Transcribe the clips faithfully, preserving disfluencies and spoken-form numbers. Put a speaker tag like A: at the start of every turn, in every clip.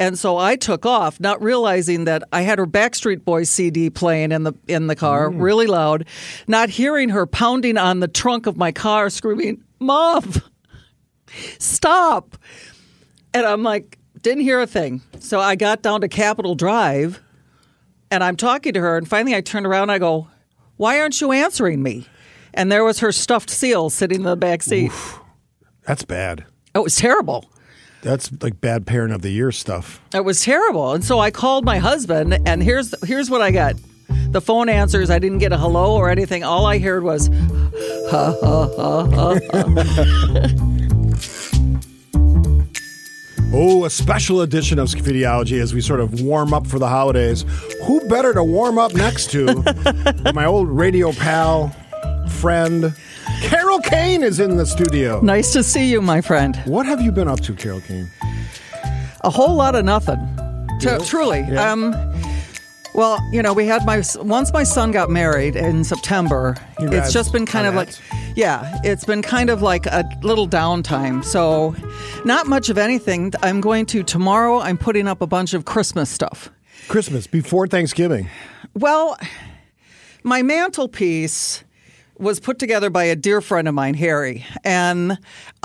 A: And so I took off, not realizing that I had her Backstreet Boys C D playing in the in the car, mm. really loud, not hearing her pounding on the trunk of my car, screaming, "Mom, stop!" And I'm like, didn't hear a thing. So I got down to Capitol Drive, and I'm talking to her, and finally I turned around and I go, "Why aren't you answering me?" And there was her stuffed seal sitting in the back seat.
B: Oof, that's bad.
A: It was terrible.
B: That's like bad parent of the year stuff.
A: It was terrible. And so I called my husband, and here's here's what I got. The phone answers. I didn't get a hello or anything. All I heard was, ha, ha, ha, ha, ha.
B: Oh, a special edition of Skeetheology as we sort of warm up for the holidays. Who better to warm up next to? My old radio pal, friend, Carol Kane is in the studio.
A: Nice to see you, my friend.
B: What have you been up to, Carol Kane?
A: A whole lot of nothing.
B: Yeah.
A: T- truly.
B: Yeah.
A: Um, well, you know, we had my once my son got married in September.
B: Congrats.
A: It's just been kind of like, yeah, it's been kind of like a little downtime. So, not much of anything. I'm going to tomorrow. I'm putting up a bunch of Christmas stuff.
B: Christmas before Thanksgiving.
A: Well, my mantelpiece was put together by a dear friend of mine, Harry. And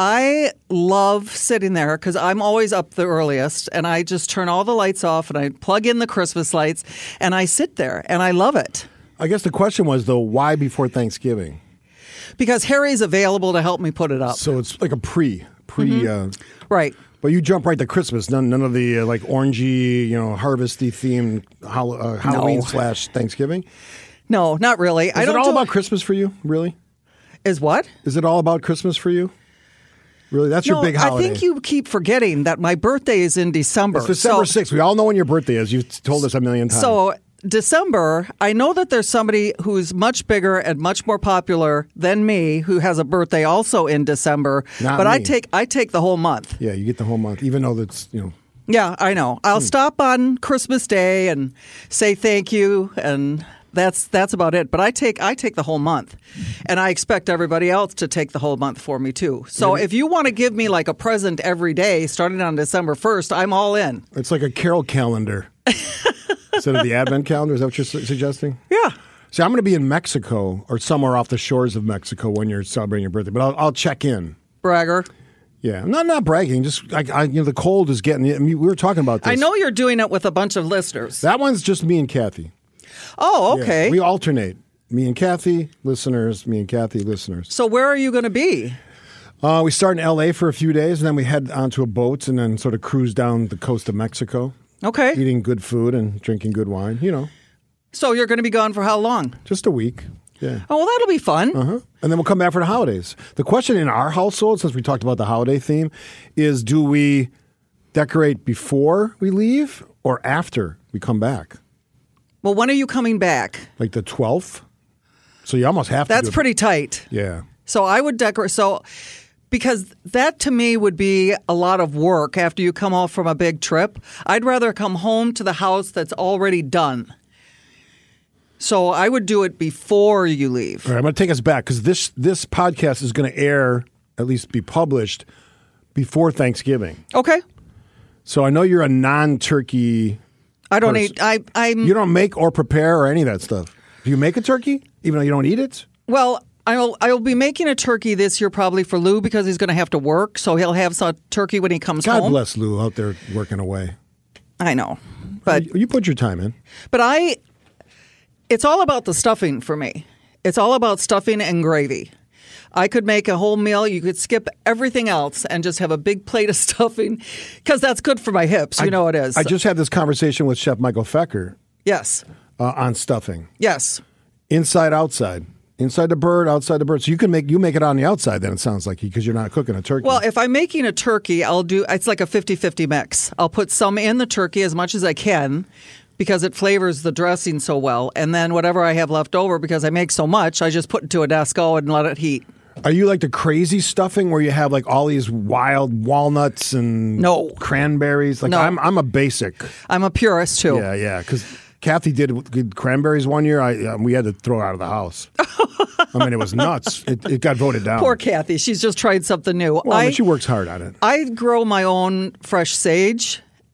A: I love sitting there because I'm always up the earliest, and I just turn all the lights off and I plug in the Christmas lights and I sit there and I love it.
B: I guess the question was, though, why before Thanksgiving?
A: Because Harry's available to help me put it up.
B: So it's like a pre, pre.
A: Mm-hmm.
B: Uh,
A: right.
B: But you jump right to Christmas. None, none of the uh, like orangey, you know, harvesty themed hol- uh, Halloween
A: No.
B: slash Thanksgiving.
A: No, not really.
B: Is
A: I don't
B: it all
A: do
B: about Christmas for you? Really?
A: Is what?
B: Is it all about Christmas for you? Really? That's
A: no,
B: your big holiday.
A: I think you keep forgetting that my birthday is in December.
B: It's December
A: so,
B: sixth. We all know when your birthday is. You've told us a million times.
A: So December, I know that there's somebody who's much bigger and much more popular than me who has a birthday also in December.
B: Not
A: but
B: me.
A: I take I take the whole month.
B: Yeah, you get the whole month, even though that's, you know.
A: Yeah, I know. I'll
B: Hmm.
A: stop on Christmas Day and say thank you, and that's that's about it. But I take I take the whole month, and I expect everybody else to take the whole month for me too. So
B: Maybe.
A: if you want to give me like a present every day starting on December first, I'm all in.
B: It's like a carol calendar. Instead of the Advent calendar, is that what you're su- suggesting?
A: Yeah.
B: See, I'm going to be in Mexico or somewhere off the shores of Mexico when you're celebrating your birthday, but I'll, I'll check in.
A: Bragger.
B: Yeah, I'm not not bragging. Just I, I, you know, the cold is getting. I mean, we were talking about this.
A: I know you're doing it with a bunch of listeners.
B: That one's just me and Kathy.
A: Oh, okay.
B: Yeah, we alternate. Me and Kathy, listeners. Me and Kathy, listeners.
A: So where are you going to be?
B: Uh, we start in L A for a few days, and then we head onto a boat and then sort of cruise down the coast of Mexico.
A: Okay.
B: Eating good food and drinking good wine. You know,
A: So you're going to be gone for how long?
B: just a week. Yeah.
A: Oh, well, that'll be fun.
B: Uh-huh. And then we'll come back for the holidays. The question in our household, since we talked about the holiday theme, is do we decorate before we leave or after we come back?
A: Well, when are you coming back?
B: Like the twelfth? So you almost have to
A: That's
B: do it.
A: pretty tight.
B: Yeah.
A: So I would decorate. So because that to me would be a lot of work after you come off from a big trip. I'd rather come home to the house that's already done. So I would do it before you leave.
B: All right, I'm going to take us back because this, this podcast is going to air, at least be published, before Thanksgiving.
A: Okay.
B: So I know you're a non-turkey
A: I don't
B: person.
A: eat. I, I'm.
B: You don't make or prepare or any of that stuff. Do you make a turkey, even though you don't eat it?
A: Well, I'll I'll be making a turkey this year probably for Lou because he's going to have to work, so he'll have some turkey when he comes
B: God
A: home.
B: bless Lou out there working away.
A: I know, but
B: You, you put your time in.
A: but I. It's all about the stuffing for me. It's all about stuffing and gravy. I could make a whole meal. You could skip everything else and just have a big plate of stuffing because that's good for my hips. You
B: I,
A: know it is.
B: I just had this conversation with Chef Michael Fecker
A: yes,
B: uh, on stuffing.
A: yes.
B: Inside, outside. Inside the bird, outside the bird. So you can make you make it on the outside then, it sounds like, because you're not cooking a turkey.
A: Well, if I'm making a turkey, I'll do, it's like a fifty-fifty mix. I'll put some in the turkey as much as I can because it flavors the dressing so well. And then whatever I have left over, because I make so much, I just put it to a Desco and let it heat.
B: Are you like the crazy stuffing where you have like all these wild walnuts and
A: No.
B: cranberries? Like
A: No.
B: I'm I'm a basic.
A: I'm a purist too.
B: Yeah, yeah, because Kathy did, did cranberries one year. I um, we had to throw it out of the house. I mean, it was nuts. It, it got voted down.
A: Poor Kathy. She's just tried something new.
B: Well, I
A: I,
B: mean, she works hard on it.
A: I grow my own fresh sage,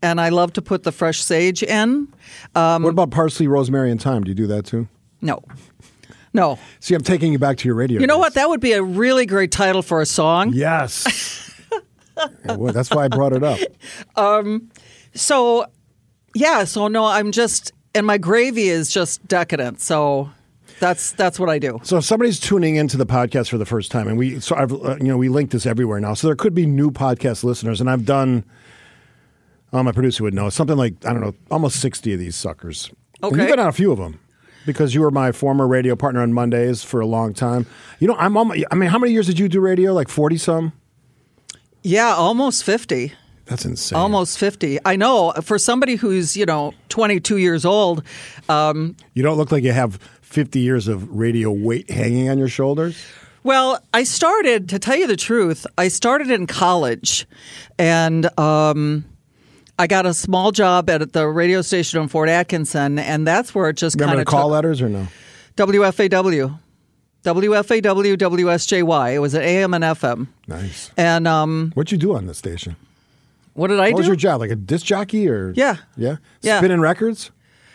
A: and I love to put the fresh sage in. Um,
B: what about parsley, rosemary, and thyme? Do you do that too?
A: No. No.
B: See, I'm taking you back to your radio.
A: You know
B: days.
A: what? That would be a really great title for a song.
B: Yes. Yeah, well, that's why I brought it up.
A: Um, so, yeah. So, no, I'm just, and my gravy is just decadent. So that's that's what I do.
B: So if somebody's tuning into the podcast for the first time, and we, so I've, uh, you know, we link this everywhere now. So there could be new podcast listeners, and I've done, oh, my producer would know, something like, I don't know, almost sixty of these suckers.
A: Okay.
B: And you've been on a few of them. Because you were my former radio partner on Mondays for a long time. You know, I'm almost, I mean, how many years did you do radio? Like forty some?
A: Yeah, almost fifty.
B: That's insane.
A: Almost fifty. I know. For somebody who's, you know, twenty-two years old. Um,
B: you don't look like you have fifty years of radio weight hanging on your shoulders.
A: Well, I started, to tell you the truth, I started in college. And um, I got a small job at the radio station in Fort Atkinson, and that's where it just kind of
B: Remember the call
A: took.
B: letters or no?
A: W F A W. W F A W, W S J Y. It was at A M and F M.
B: Nice.
A: And um,
B: What'd you do on the station?
A: what did I
B: What
A: do?
B: was your job? Like a disc jockey or?
A: Yeah.
B: Yeah?
A: Yeah.
B: Spinning records?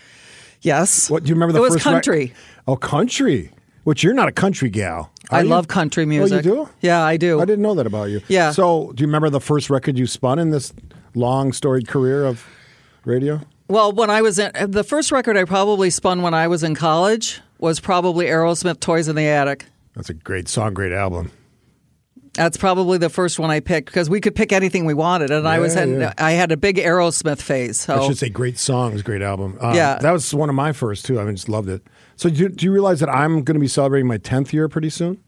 A: Yes.
B: What do you remember the
A: it was
B: first rec-
A: country.
B: Oh, country. Which you're not a country gal.
A: I
B: are you?
A: love country music.
B: Oh, you do?
A: Yeah, I do.
B: I didn't know that about you.
A: Yeah.
B: So do you remember the first record you spun in this long storied career of radio?
A: Well, when I was in the first record I probably spun when I was in college was probably Aerosmith, Toys in the Attic.
B: That's a great song, great album.
A: That's probably the first one I picked because we could pick anything we wanted, and I was
B: Yeah,
A: in,
B: yeah.
A: I had a big Aerosmith phase. So
B: I should say great songs, great album. Uh,
A: Yeah.
B: That was one of my first, too. I mean, just loved it. So do, do you realize that I'm going to be celebrating my tenth year pretty soon?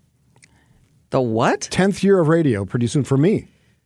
A: the what?
B: tenth year of radio pretty soon for me.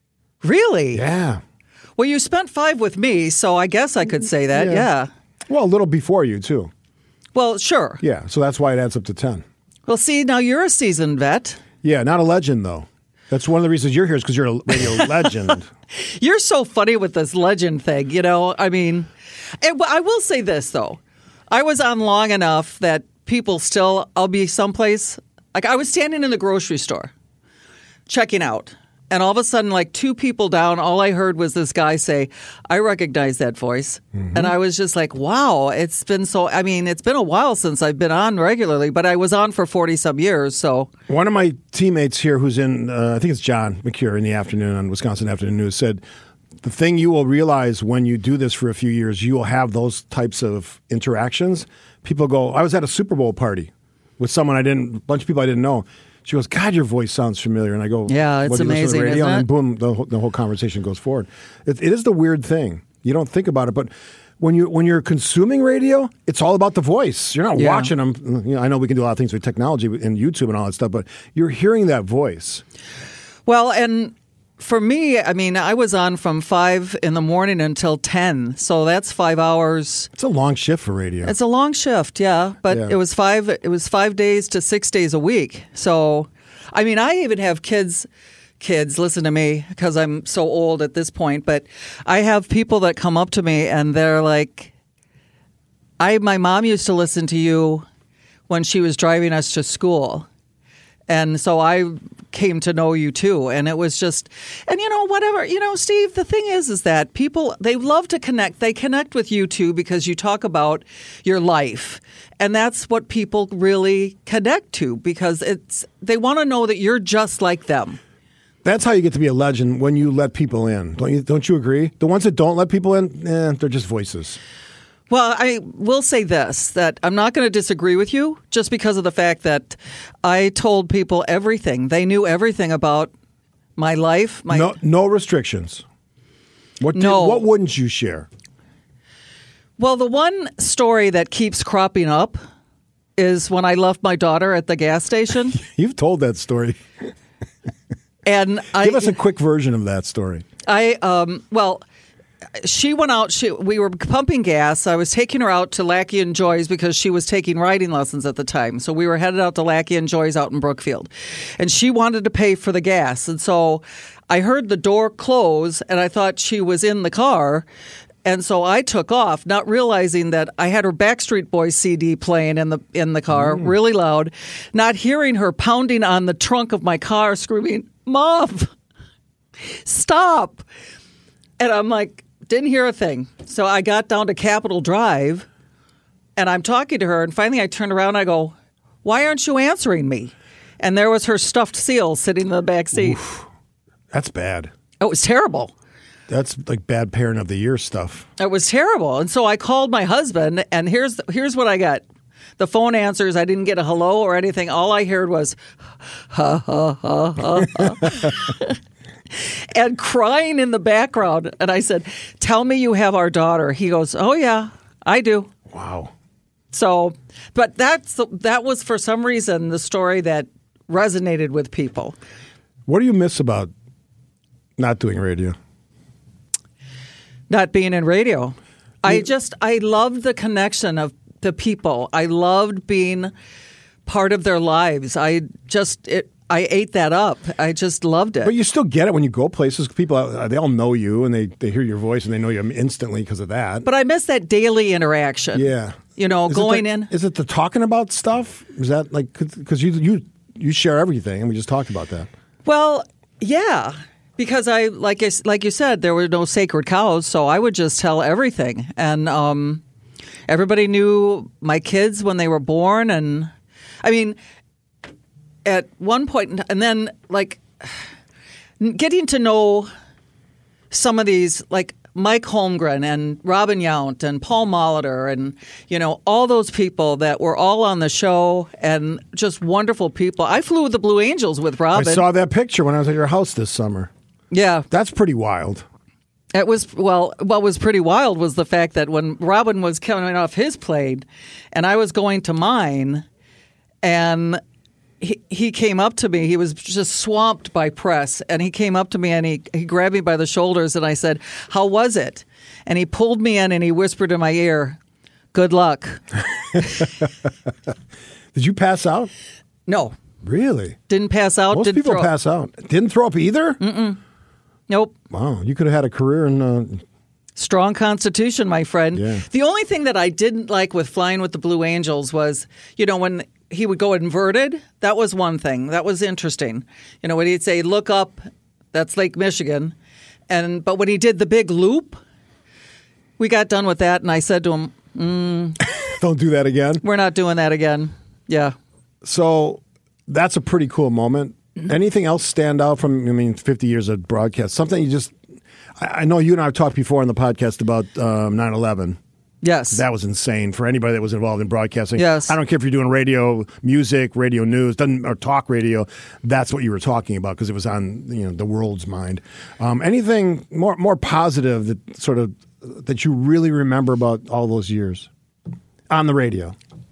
A: Really?
B: Yeah.
A: Well, you spent five with me, so I guess I could say that.
B: Yeah.
A: Yeah.
B: Well, a little before you, too.
A: Well, sure.
B: Yeah. So that's why it adds up to ten.
A: Well, see, now you're a seasoned vet.
B: Yeah. Not a legend, though. That's one of the reasons you're here is because you're a radio legend.
A: You're so funny with this legend thing, you know? I mean, and I will say this, though. I was on long enough that people still, I'll be someplace, like I was standing in the grocery store, checking out. And all of a sudden, like two people down, all I heard was this guy say, I recognize that voice. Mm-hmm. And I was just like, wow, it's been so, I mean, it's been a while since I've been on regularly, but I was on for forty some years. So
B: One of my teammates here who's in, uh, I think it's John McCure in the afternoon on Wisconsin Afternoon News said, the thing you will realize when you do this for a few years, you will have those types of interactions. People go, I was at a Super Bowl party with someone I didn't, a bunch of people I didn't know. She goes, God, your voice sounds familiar. And I go,
A: yeah, it's
B: what, do you listen to the
A: amazing,
B: radio?
A: isn't
B: And
A: it?
B: then boom, the whole, the whole conversation goes forward. It, it is the weird thing. You don't think about it, but when you when you're consuming radio, it's all about the voice. You're not
A: Yeah.
B: watching them. You know, I know we can do a lot of things with technology and YouTube and all that stuff, but you're hearing that voice.
A: Well, and for me, I mean, I was on from five in the morning until ten, so that's five hours.
B: It's a long shift for radio.
A: It's a long shift, yeah, but
B: Yeah.
A: it was five. It was five days to six days a week. So, I mean, I even have kids. Kids, listen to me because I'm so old at this point. But I have people that come up to me and they're like, "I, my mom used to listen to you when she was driving us to school." And so I came to know you too. And it was just, and you know, whatever, you know, Steve, the thing is, is that people, they love to connect. They connect with you too because you talk about your life. And that's what people really connect to because it's, they want to know that you're just like them.
B: That's how you get to be a legend when you let people in. Don't you, don't you agree? The ones that don't let people in, eh, they're just voices.
A: Well, I will say this, that I'm not going to disagree with you just because of the fact that I told people everything. They knew everything about my life. My
B: No, no restrictions. What, do,
A: No.
B: what wouldn't you share?
A: Well, the one story that keeps cropping up is when I left my daughter at the gas station.
B: You've told that story.
A: And I
B: Give us a quick version of that story.
A: I um well she went out. She, we were pumping gas. I was taking her out to Lackey and Joy's because she was taking riding lessons at the time. So we were headed out to Lackey and Joy's out in Brookfield. And she wanted to pay for the gas. And so I heard the door close, and I thought she was in the car. And so I took off, not realizing that I had her Backstreet Boys C D playing in the in the car,
B: Mm.
A: really loud, not hearing her pounding on the trunk of my car, screaming, "Mom, stop!" And I'm like, didn't hear a thing. So I got down to Capitol Drive, and I'm talking to her, and finally I turned around and I go, why aren't you answering me? And there was her stuffed seal sitting in the back seat.
B: Oof, that's bad.
A: It was terrible.
B: That's like bad parent of the year stuff.
A: It was terrible. And so I called my husband, and here's here's what I got. The phone answers. I didn't get a hello or anything. All I heard was, ha, ha, ha, ha, ha. And crying in the background. And I said, tell me you have our daughter. He goes, oh, yeah, I do.
B: Wow.
A: So, but that's that was for some reason the story that resonated with people.
B: What do you miss about not doing radio?
A: Not being in radio. I just, I loved the connection of the people. I loved being part of their lives. I just, it, I ate that up. I just loved it.
B: But you still get it when you go places. People, uh, they all know you, and they, they hear your voice, and they know you instantly because of that.
A: But I miss that daily interaction.
B: Yeah.
A: You know,
B: is
A: going
B: the,
A: in.
B: Is it the talking about stuff? Is that like, because you, you, you share everything, and we just talked about that.
A: Well, yeah. Because I, like I, like you said, there were no sacred cows, so I would just tell everything. And um, everybody knew my kids when they were born. And I mean, at one point, and then like getting to know some of these, like Mike Holmgren and Robin Yount and Paul Molitor and, you know, all those people that were all on the show and just wonderful people. I flew with the Blue Angels with Robin.
B: I saw that picture when I was at your house this summer.
A: Yeah.
B: That's pretty wild.
A: It was, well, what was pretty wild was the fact that when Robin was coming off his plane and I was going to mine, and he, he came up to me, he was just swamped by press, and he came up to me and he, he grabbed me by the shoulders and I said, how was it? And he pulled me in and he whispered in my ear, good luck.
B: Did you pass out?
A: No.
B: Really?
A: Didn't pass out.
B: Most
A: didn't
B: people
A: throw
B: pass out. Didn't throw up either?
A: Mm-mm. Nope.
B: Wow. You could have had a career in... Uh...
A: Strong constitution, my friend.
B: Yeah.
A: The only thing that I didn't like with flying with the Blue Angels was, you know, when he would go inverted, that was one thing. That was interesting. You know, when he'd say, look up, that's Lake Michigan. And but when he did the big loop, we got done with that, and I said to him, mm,
B: don't do that again?
A: We're not doing that again. Yeah.
B: So that's a pretty cool moment. Mm-hmm. Anything else stand out from, I mean, fifty years of broadcast? Something you just, I, I know you and I have talked before on the podcast about um, nine eleven.
A: Yes.
B: That was insane for anybody that was involved in broadcasting.
A: Yes.
B: I don't care if you're doing radio, music, radio news, doesn't or talk radio. That's what you were talking about because it was on, you know, the world's mind. Um, anything more more positive that sort of that you really remember about all those years on the radio?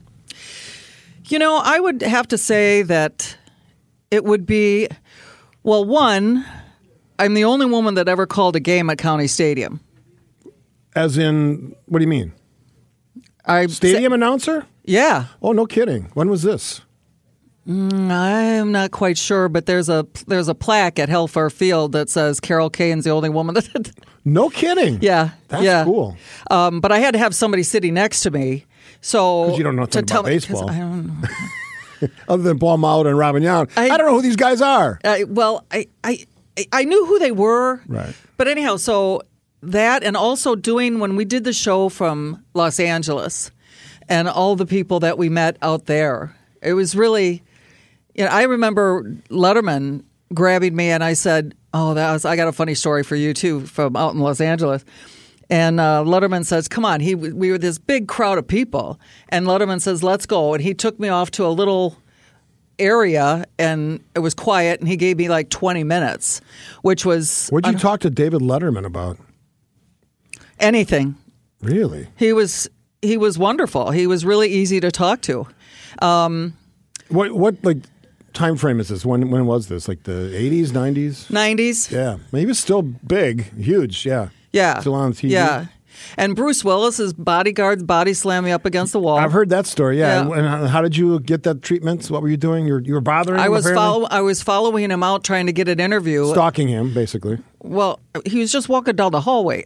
A: You know, I would have to say that it would be, well, one, I'm the only woman that ever called a game at County Stadium.
B: As in, what do you mean?
A: I
B: Stadium
A: sa-
B: announcer?
A: Yeah.
B: Oh, no kidding. When was this?
A: Mm, I'm not quite sure, but there's a there's a plaque at Hellfire Field that says Carol Kane's the only woman that.
B: No kidding.
A: Yeah,
B: that's
A: yeah.
B: cool.
A: Um, but I had to have somebody sitting next to me, so
B: because you don't know nothing about
A: me,
B: baseball.
A: I don't know.
B: Other than Paul Molitor and Robin Yount, I, I don't know who these guys are.
A: I, well, I, I I knew who they were,
B: right?
A: But anyhow, so that and also doing when we did the show from Los Angeles, and all the people that we met out there, it was really. You know, I remember Letterman grabbing me and I said, oh, that was, I got a funny story for you, too, from out in Los Angeles. And uh, Letterman says, come on. He, we were this big crowd of people. And Letterman says, let's go. And he took me off to a little area and it was quiet. And he gave me like twenty minutes, which was.
B: What did you talk to David Letterman about?
A: Anything.
B: Really?
A: He was, he was wonderful. He was really easy to talk to. Um,
B: what, what, like, time frame is this? When when was this? Like the eighties, nineties?
A: nineties.
B: Yeah. He was still big, huge, yeah.
A: Yeah.
B: Still on T V.
A: Yeah. And Bruce Willis's bodyguards body slammed me up against the wall.
B: I've heard that story, yeah.
A: yeah.
B: And how did you get that treatment? What were you doing? You were, you were bothering him,
A: I was
B: apparently?
A: follow, I was following him out trying to get an interview.
B: Stalking him, basically.
A: Well, he was just walking down the hallway.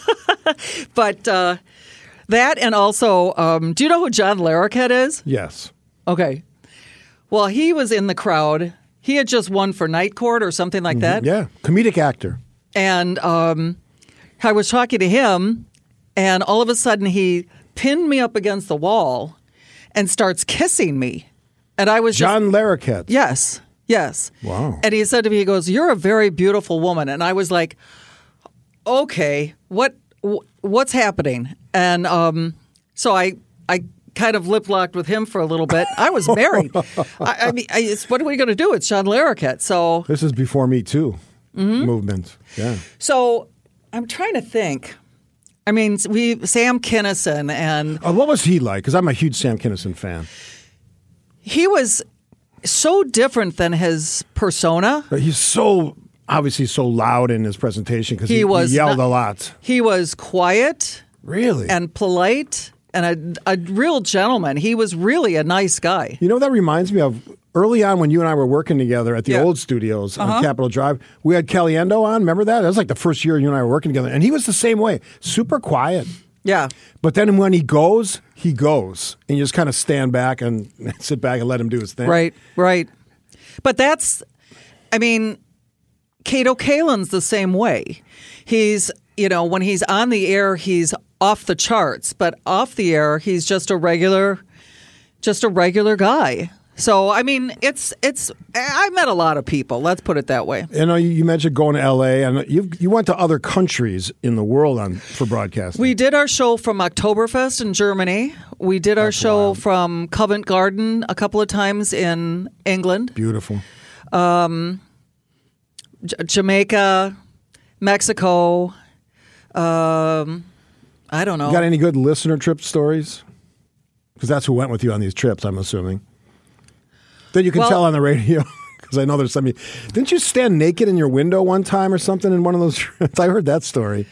A: But uh, that and also, um, do you know who John Larroquette is?
B: Yes.
A: Okay. Well, he was in the crowd. He had just won for Night Court or something like that.
B: Yeah, comedic actor.
A: And um, I was talking to him, and all of a sudden he pinned me up against the wall and starts kissing me. And I was
B: John
A: just,
B: Larroquette.
A: Yes, yes.
B: Wow.
A: And he said to me, he goes, "You're a very beautiful woman." And I was like, okay, what what's happening? And um, so I I kind of lip locked with him for a little bit. I was married. I, I mean, I, it's, what are we going to do? It's John Larroquette. So
B: This is before Me Too
A: Mm-hmm.
B: movement. Yeah.
A: so I'm trying to think. I mean, we Sam Kinison, and
B: Uh, what was he like? Because I'm a huge Sam Kinison fan.
A: he was so different than his persona.
B: But he's so obviously so loud in his presentation because he,
A: He was
B: he yelled
A: not-
B: a lot.
A: He was quiet
B: Really?
A: and polite and a, a real gentleman. He was really a nice guy.
B: You know what that reminds me of? Early on when you and I were working together at the
A: Yeah. Uh-huh.
B: old studios on Capitol Drive, we had Caliendo on. Remember that? That was like the first year you and I were working together. And he was the same way. Super quiet.
A: Yeah.
B: But then when he goes, he goes. And you just kind of stand back and sit back and let him do his thing.
A: Right, right. But that's, I mean, Kato Kalin's the same way. He's, you know, when he's on the air, he's off the charts. But off the air, he's just a regular, just a regular guy. So, I mean, it's, it's, I met a lot of people. Let's put it that way.
B: You know, you, you mentioned going to L A, and you you went to other countries in the world on for broadcasting.
A: We did our show from Oktoberfest in Germany. We did our
B: That's
A: show
B: wild.
A: from Covent Garden a couple of times in England,
B: Beautiful.
A: J- Jamaica, Mexico. Um, I don't know.
B: You got any good listener trip stories? Because that's who went with you on these trips, I'm assuming. That you can
A: Well-
B: tell on the radio. Because I know there's some. Didn't you stand naked in your window one time or something in one of those trips? I heard that story.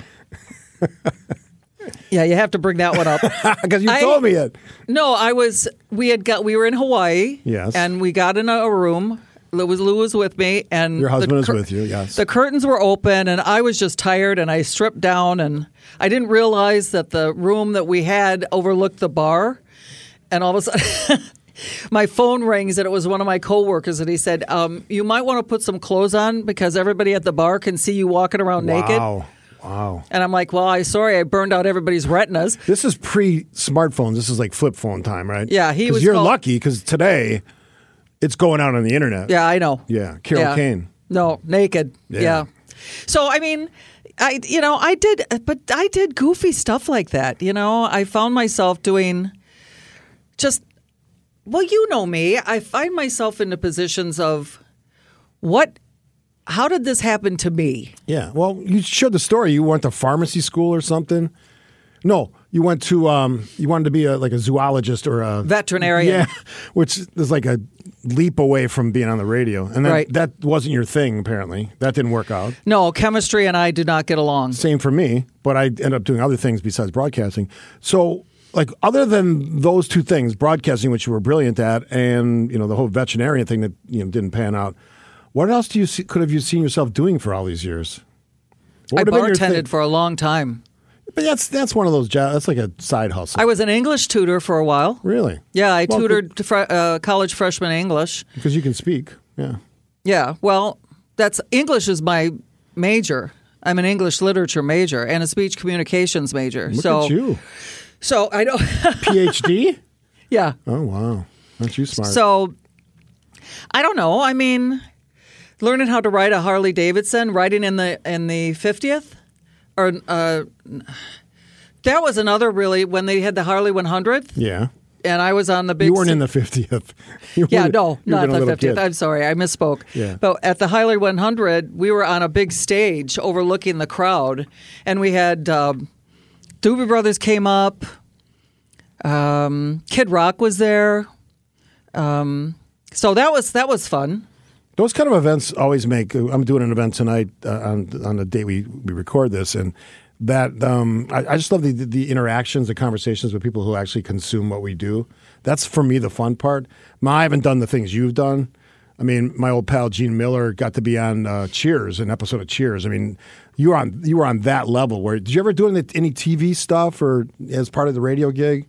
A: Yeah, you have to bring that one up.
B: Because you
A: I-
B: told me it.
A: No, I was. We had got. We were in Hawaii.
B: Yes.
A: And we got in a room. Lou was, Lou was with me, and
B: Your husband
A: the
B: is with you, yes.
A: The curtains were open, and I was just tired, and I stripped down, and I didn't realize that the room that we had overlooked the bar, and all of a sudden. My phone rings, and it was one of my coworkers, and he said, um, "You might want to put some clothes on because everybody at the bar can see you walking around naked."
B: Wow. Wow.
A: And I'm like, "Well, I sorry, I burned out everybody's retinas."
B: This is pre-smartphones. This is like flip phone time, right?
A: Yeah, he
B: 'Cause
A: was
B: You're
A: called-
B: lucky because today it's going out on the internet.
A: Yeah, I know.
B: Yeah. Carol
A: Yeah.
B: Kane.
A: No, naked.
B: Yeah.
A: Yeah. So I mean, I you know I did, but I did goofy stuff like that. You know, I found myself doing just. Well, you know me. I find myself into positions of what. How did this happen to me?
B: Yeah. Well, you shared the story. You went to pharmacy school or something. No, you went to. Um, you wanted to be a, like a zoologist or a
A: Veterinarian.
B: Yeah, which is like a leap away from being on the radio, and that,
A: Right.
B: that wasn't your thing. Apparently, that didn't work out.
A: No, chemistry and I do not get along.
B: Same for me, but I ended up doing other things besides broadcasting. So, like, other than those two things, broadcasting, which you were brilliant at, and you know the whole veterinarian thing that you know didn't pan out. What else do you see, could have you seen yourself doing for all these years? What
A: I
B: would have been your thing?
A: bartended for a long time.
B: But that's that's one of those jobs. That's like a side hustle.
A: I was an English tutor for a while.
B: really?
A: Yeah, I
B: Well,
A: tutored fre- uh, college freshman English.
B: because you can speak. Yeah.
A: Yeah, well, that's English is my major. I'm an English literature major and a speech communications major.
B: Look
A: so,
B: at you,
A: so I don't.
B: PhD.
A: Yeah.
B: Oh wow, aren't you smart?
A: So I don't know. I mean, learning how to ride a Harley Davidson, riding in the in the fiftieth, or uh, that was another really when they had the Harley one hundredth,
B: yeah,
A: and I was on the big.
B: you weren't
A: st-
B: in the fiftieth.
A: Yeah, no, not the
B: little
A: fiftieth.
B: kid.
A: I'm sorry, I misspoke.
B: Yeah.
A: But at the Harley one hundred, we were on a big stage overlooking the crowd, and we had um, Doobie Brothers came up. Um, Kid Rock was there. Um, so that was that was fun.
B: Those kind of events always make. I'm doing an event tonight uh, on on the day we, we record this, and that um, I, I just love the the interactions, the conversations with people who actually consume what we do. That's for me the fun part. Ma, I haven't done the things you've done. I mean, my old pal Gene Miller got to be on uh, Cheers, an episode of Cheers. I mean, you were on you were on that level. Where did you ever do any, any T V stuff or as part of the radio gig?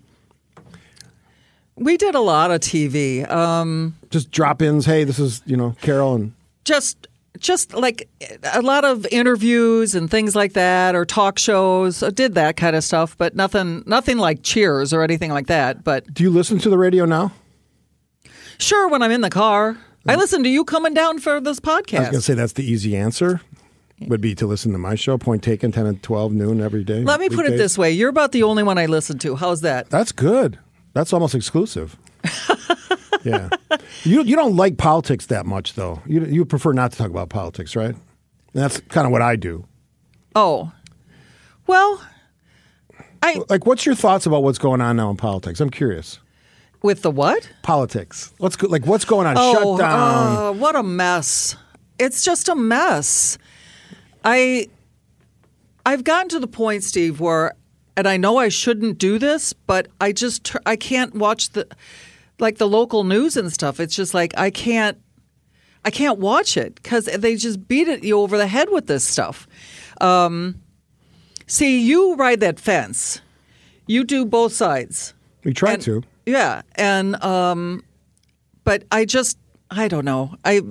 A: We did a lot of T V. Um,
B: Just drop ins. Hey, this is you know Carol and
A: just just like a lot of interviews and things like that, or talk shows. I did that kind of stuff, but nothing, nothing like Cheers or anything like that. But
B: Do you listen to the radio now?
A: sure, when I'm in the car, I listen to you coming down for this
B: I was
A: podcast.
B: going to say that's the easy answer. Would be to listen to my show, Point Taken, ten and twelve noon every day.
A: Let me put it
B: weekdays.
A: this way: you're about the only one I listen to. How's that?
B: That's good. That's almost exclusive. Yeah. You you don't like politics that much, though. You you prefer not to talk about politics, right? And that's kind of what I do.
A: Oh, well, I
B: Like, what's your thoughts about what's going on now in politics? I'm curious.
A: with the what?
B: Politics. What's go- like what's going on?
A: Oh,
B: Shutdown.
A: uh, what a mess! It's just a mess. I I've gotten to the point, Steve, where, and I know I shouldn't do this, but I just tr- I can't watch the like the local news and stuff. It's just like I can't I can't watch it because they just beat it you over the head with this stuff. Um, see, you ride that fence. You do both sides.
B: We try
A: And-
B: to.
A: Yeah, and um, but I just I don't know. I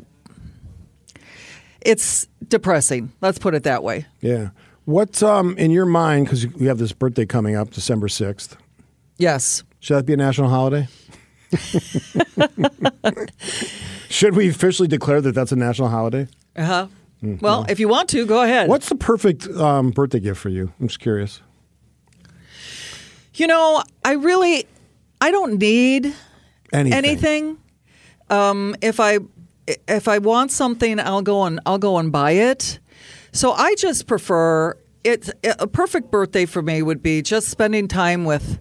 A: it's depressing. Let's put it that way.
B: Yeah. What um in your mind? Because we have this birthday coming up, December sixth.
A: Yes.
B: Should that be a national holiday? Should we officially declare that that's a national holiday?
A: Uh huh. Well, if you want to, go ahead.
B: What's the perfect um, birthday gift for you? I'm just curious.
A: You know, I really I don't need
B: Anything.
A: anything. Um, if I if I want something, I'll go and I'll go and buy it. So I just prefer it. A perfect birthday for me would be just spending time with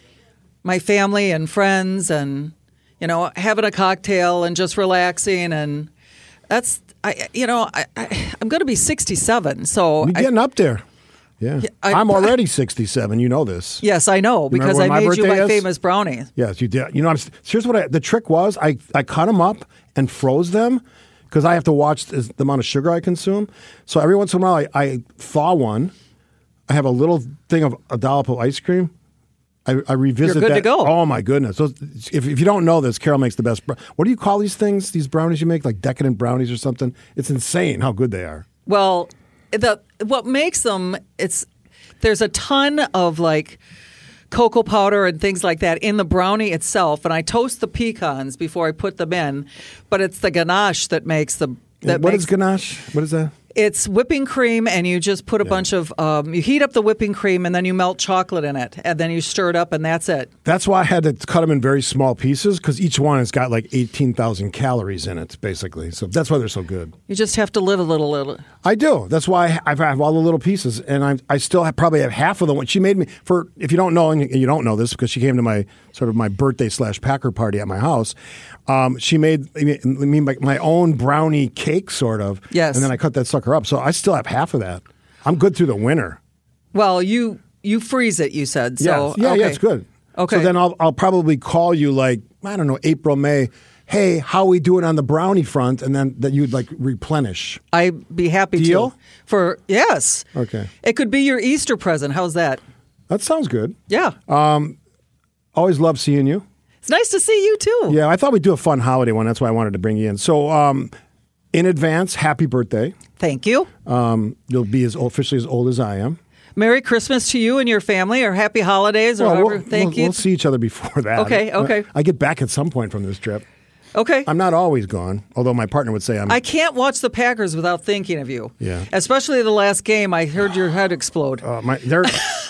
A: my family and friends, and you know, having a cocktail and just relaxing. And that's I. You know, I, I I'm going to be sixty-seven, so
B: You're
A: I,
B: getting up there. Yeah.
A: I-
B: I'm already sixty-seven. You know this.
A: yes, I know because
B: when
A: I
B: my
A: made you
B: birthday
A: my
B: is?
A: famous brownie.
B: Yes, you did. You know, I'm, here's what I, the trick was. I, I cut them up and froze them because I have to watch this, the amount of sugar I consume. So every once in a while, I, I thaw one. I have a little thing of a dollop of ice cream. I, I revisit
A: You're good
B: that.
A: to go.
B: Oh, my goodness. So if, if you don't know this, Carol makes the best. br- What do you call these things, these brownies you make? Like decadent brownies or something? It's insane how good they are.
A: Well, the what makes them it's there's a ton of like cocoa powder and things like that in the brownie itself, and I toast the pecans before I put them in. But it's the ganache that makes the that
B: what
A: makes,
B: is ganache? What is that?
A: It's whipping cream, and you just put a bunch of um, you heat up the whipping cream, and then you melt chocolate in it, and then you stir it up, and that's it.
B: That's why I had to cut them in very small pieces because each one has got like eighteen thousand calories in it, basically. So that's why they're so good.
A: You just have to live a little, little.
B: I do. That's why I have all the little pieces, and I I still have, probably have half of them. She made me for. If you don't know, and you don't know this because she came to my sort of my birthday slash Packer party at my house. Um, she made me my, my own brownie cake, sort of.
A: Yes.
B: And then I cut that sucker up, so I still have half of that. I'm good through the winter.
A: Well, you you freeze it. You said so.
B: Yes. Yeah,
A: okay.
B: yeah, it's good.
A: Okay.
B: So then I'll I'll probably call you like I don't know April May. Hey, how we doing on the brownie front? And then that you'd like replenish.
A: I'd be happy
B: Deal?
A: to. For yes.
B: Okay.
A: It could be your Easter present. How's that?
B: That sounds good.
A: Yeah.
B: Always love seeing you.
A: It's nice to see you too.
B: Yeah, I thought we'd do a fun holiday one. That's why I wanted to bring you in. So, um, in advance, happy birthday.
A: Thank you.
B: Um, you'll be as officially as old as I am.
A: Merry Christmas to you and your family, or happy holidays, or
B: Well,
A: whatever.
B: we'll,
A: Thank
B: we'll,
A: you.
B: We'll see each other before that.
A: Okay, okay.
B: I, I get back at some point from this trip.
A: Okay.
B: I'm not always gone, although my partner would say I'm.
A: I can't watch the Packers without thinking of you.
B: Yeah.
A: Especially the last game. I heard your head explode.
B: uh, my, they're,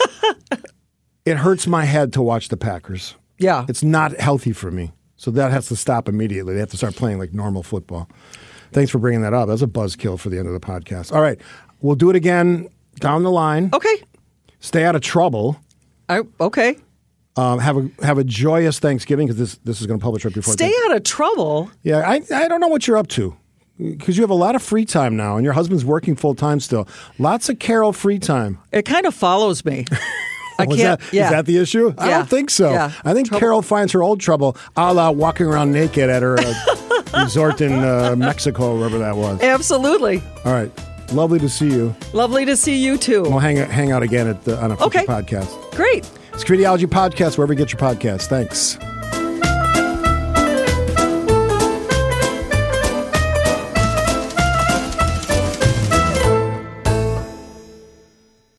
B: it hurts my head to watch the Packers.
A: Yeah.
B: It's not healthy for me. So that has to stop immediately. They have to start playing like normal football. Thanks for bringing that up. That's a buzzkill for the end of the podcast. All right. We'll do it again down the line.
A: Okay.
B: Stay out of trouble.
A: I, okay.
B: Um, have a have a joyous Thanksgiving because this this is going to publish right before.
A: Stay
B: Thanksgiving.
A: out of trouble.
B: Yeah, I I don't know what you're up to because you have a lot of free time now, and your husband's working full time still. Lots of Carol free time.
A: It kind of follows me. I
B: Was
A: can't.
B: that,
A: yeah.
B: Is that the issue? I
A: Yeah.
B: don't think so.
A: Yeah.
B: I think
A: Trouble.
B: Carol finds her old trouble a la walking around naked at her uh, resort in uh, Mexico, wherever that was.
A: Absolutely.
B: All right. Lovely to see you.
A: Lovely to see you too.
B: We'll hang, hang out again at the, on a future
A: Okay.
B: podcast.
A: Great.
B: It's Comediology Podcast, wherever you get your podcasts. Thanks.